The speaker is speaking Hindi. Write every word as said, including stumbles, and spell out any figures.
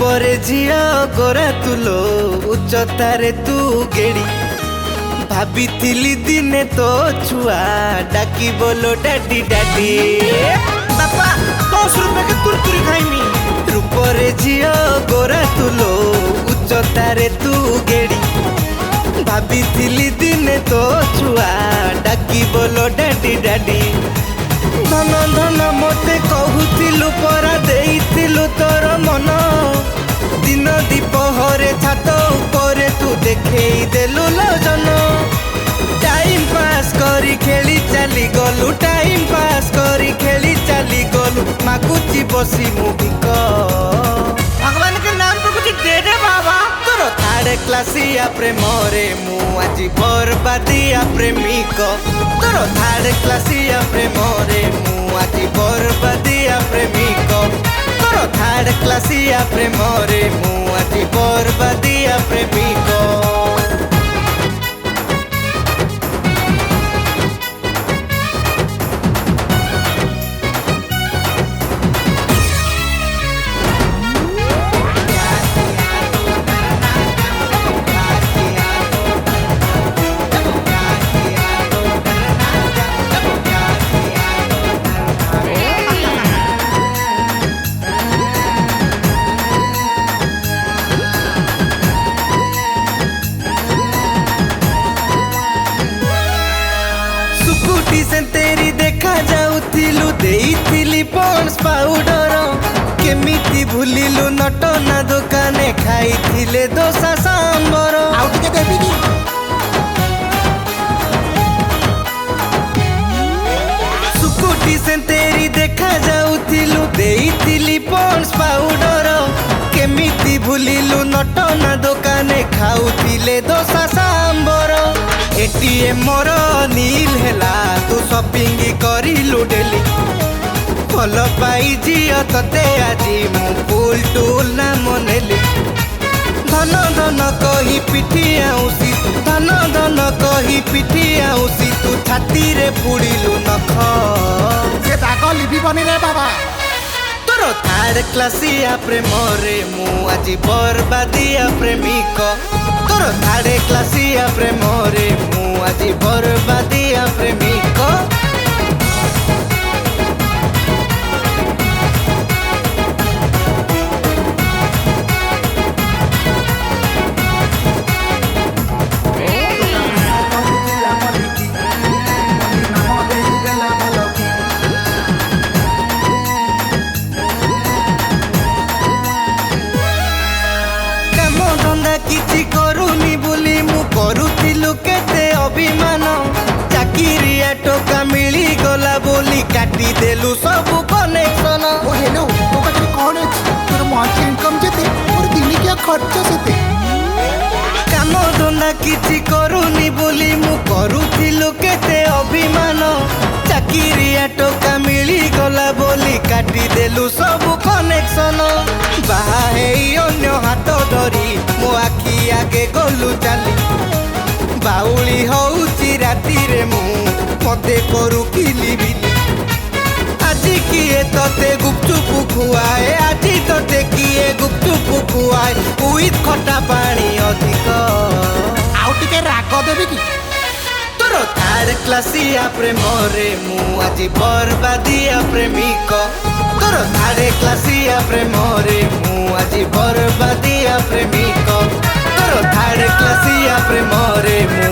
रूपरे झिया गोरा तुलो उच्चतारे तू गेड़ी भाभी दिने तो छुआ डाकी बोलो डाडी डाडी बापा दस रुपए के तुरतुरी खाइमी। रूपरे झिया गोरा तुलो उच्चतारे तू गेड़ी भाभी दिने तो छुआ डाकी बोलो डाडी डाडी धन धन मते कहूथिलु परा देइथिलु तोर मन दिन दीपहरे छात उपरे तू देखेई देलु लोजन टाइम पास करी खेली चली गलु टाइम पास करी खेली चली गलु मागुची बसी मुभिक भगवान के नाम पे कुछ दे दे बाबा। तोर थर्ड क्लासिया प्रेम रे मु आज बरबादिया प्रेमिक तोर थर्ड क्लासिया प्रेम रे मु आज बरबादिया प्रेमिक तोर थर्ड क्लासिया प्रेम रे मु आज बरबादिया प्रेमिक। से तेरी देखा जाउथिलु देइथिली पॉन्ड्स पाउडर केमिति भूलिलु नटना दुकाने खाइथिले दोसा सांबर आउ टिके देबी की सुकुटी से तेरी देखा जाउथिलु देइथिली पॉन्ड्स पाउडर केमिति भूलिलु नटना दुकाने खाउथिले दोसा सांबर एटीएम मोर नील हेला तू शॉपिंग करिलु डेली भल पाई जियो तते आजी मु फुल टूल ना मनेली धन धन कही पिठी आउसी धन धन कही पिठी आउसी तू छाती रे पुड़िलु नख से दाग लिबी बनी रे बाबा। तोर थर्ड क्लासिया प्रेम रे मु आज बरबादिया प्रेमिक तोर थर्ड क्लासिया प्रेम रे मु आज बरबादिया प्रेमिक। किछि करूनी बोली मु करूथिलु केते अभिमान चाकिरिया टोका मिली गला बोली काटी देलु सब कनेक्शन। ओ हेलो तो पाखरे कोन अछि तोर मंथली इनकम जेते और दिन क्या खर्च सेते काम धंदा किछि करूनी बोली मु करूथिलु केते अभिमान चाकिरिया टोका मिली गला बोली काटी देलु सब कनेक्शन। बाहा हेई अन्य हाथ धरी मो आखि आगे गलु चाली बाउली होउची राती रे मु मते करू किली बिली आजी किए तते गुपचुप खुआए आजी तते किए गुपचुप खुआए उइथ खटा पानी अधिक आउ टिके राग देबी की। तोर थर्ड क्लासिया प्रेम रे मु आज बरबादिया प्रेमिक तोर थर्ड क्लासिया प्रेम रे मु आज बरबादिया प्रेमिक तोर थर्ड क्लासिया प्रेम रे मु